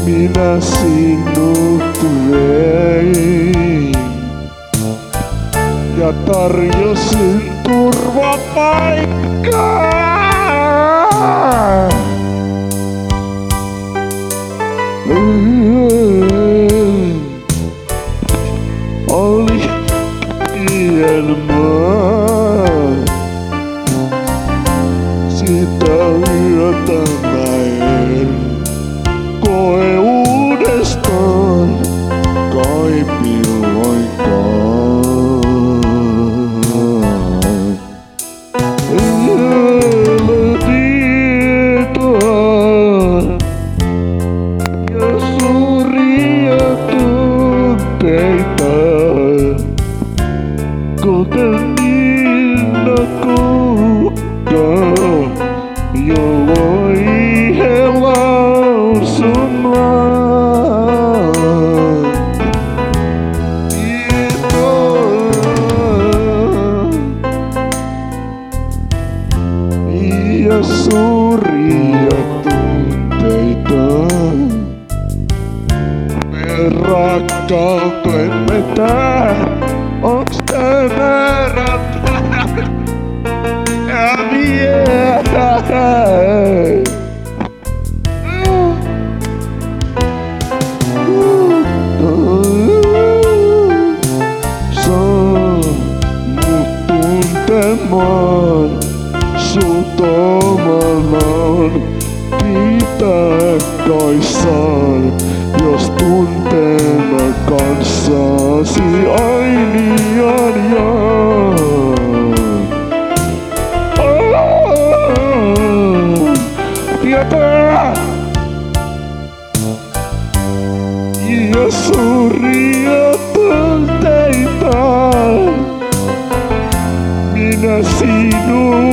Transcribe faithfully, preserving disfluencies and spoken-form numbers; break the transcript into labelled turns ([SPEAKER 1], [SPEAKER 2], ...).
[SPEAKER 1] minä sinut vein ja tarjosin turvapaikkaa. Oli pien maa, sitä yötä mä en koe uudestaan kaipiloinkaan. Ei ole tietoa ja suuria tunteita, kuten Niina kukaan, jolloin he lausumaan. Ja suuria tunteita, me rakkautemme tää, onks tää määrättä ja vielä. Saa mut tuntemaan sut omanaan, pitää kaissaan, jos tunteena kanssasi ainian jaan. Tietää ja suuria tunteita minä sinun